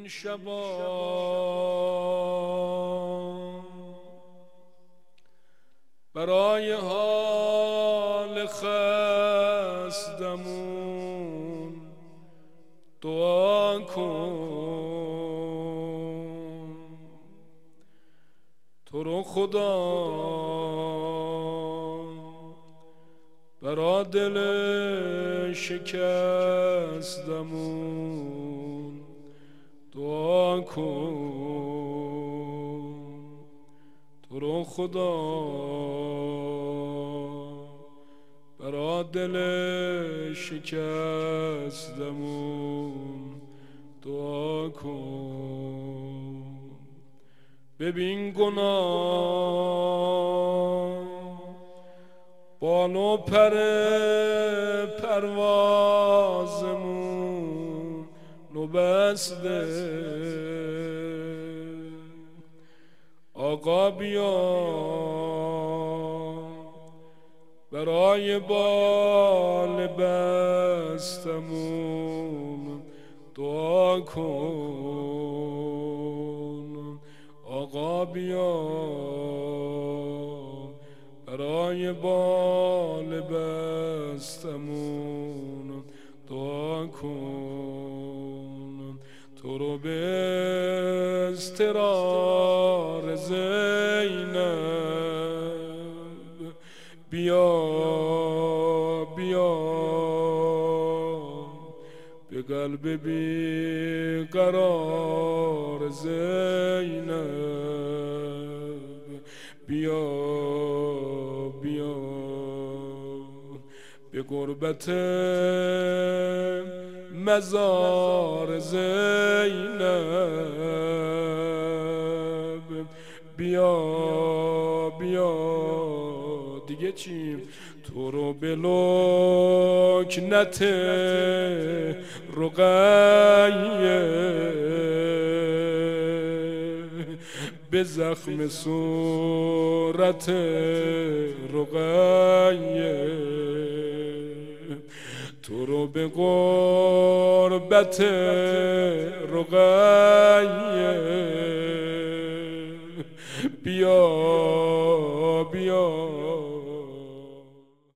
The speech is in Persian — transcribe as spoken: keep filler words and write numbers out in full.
این شبا برای حال خستمون دعا کن. تو رو خدا برا دل شکستمون دعا کن. تو رو خدا برا دل شکستمون دعا کن. ببین گناه بال و پر پروازمون نو بسته. آقا بیا برای بال بستمون دعا کن. آقا بیا برای بال بستمون دعا کن. تو رو به اضطرار زینب بیا بیا به قلب بی قرار زینب بیا بیا به قربت مزار زینب بیا بیا. دیگه چیم؟ تو رو به لکنت رقیه به زخم صورت رقیه تو رو به قربت رقیه بیا